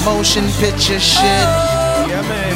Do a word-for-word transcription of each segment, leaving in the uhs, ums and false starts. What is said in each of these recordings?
motion picture shit. Yeah, man.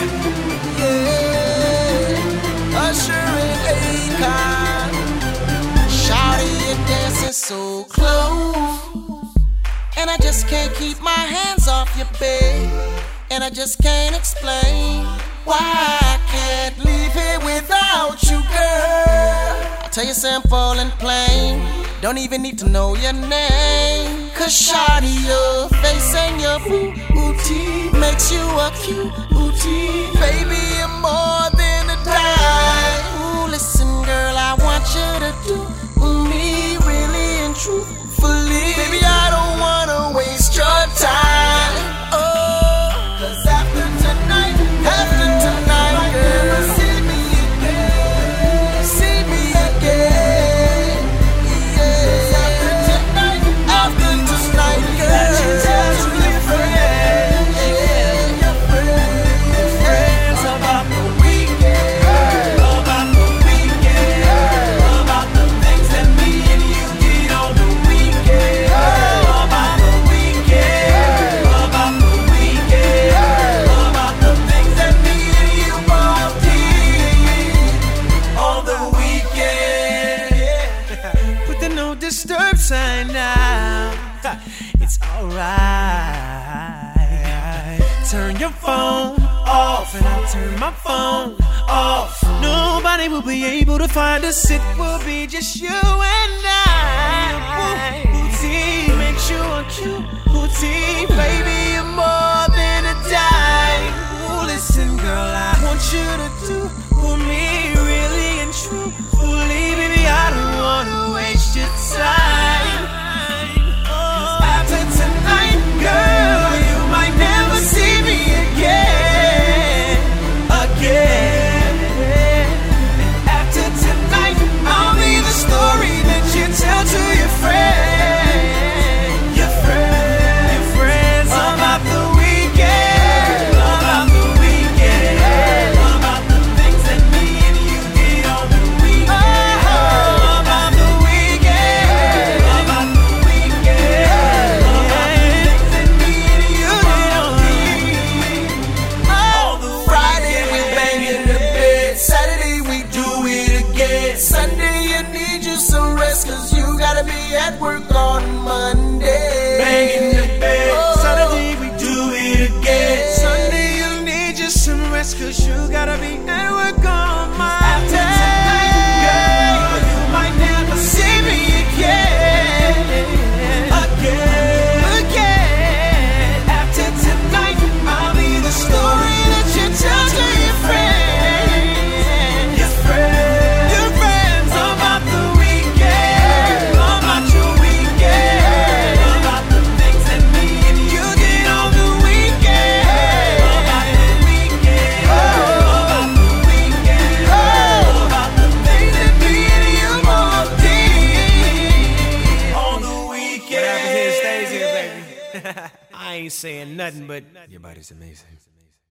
Yeah. Usher and Akon. Shawty, you're dancing so close, and I just can't keep my hands off your bed, and I just can't explain why I can't leave here without you, girl. I'll tell you simple and plain, don't even need to know your name, cause shawty, your face and your booty makes you a cutie. Baby, you're more than a dime. Ooh, listen girl, I want you to do me really and truthfully. Baby, I don't wanna waste your time. Oh, cause after tonight, after tonight, girl, see me again, see me again. Yeah, after tonight, after tonight, girl, you tell to your friends, yeah, your friends, your friends about the weekend, about the weekend, about the things that me and you did on the weekend, about the weekend, about the weekend, about the things that me and you both did on the weekend. Put the no disturb sign now. It's alright. Turn your phone off, and I'll turn my phone off. Nobody will be able to find us. It will be just you and I. Booty makes you a cute booty. Baby, you're more than a dime. Ooh, listen, girl, I want you to do for me really and truthfully. Baby, I don't wanna waste your time. Oh, after tonight, girl, you might never see me again, again. And after tonight, I'll be the story that you tell to your friends, your friends, your friends about the weekend, about the weekend, about the things that me and you did on the weekend, about the weekend, about the weekend, about the things that me and you did on the weekend. Oh, Friday we bang in the bed, Saturday we do it again, Sunday you need you some rest, cause you gotta be at work on Monday. Bang in the bed, Oh. Saturday we do it again, Sunday you need just some rest, cause you gotta be at work on Monday. After tonight, girl, you might never see me again, again, again. After tonight, I'll be the story that you tell to your friends, your friends, your friends about the weekend, about your weekend, about the things that me and you did on the weekend, about the weekend, about the weekend, about the things that me and you both did on the weekend. Whatever's here stays here, baby. I ain't saying nothing, but your body's amazing.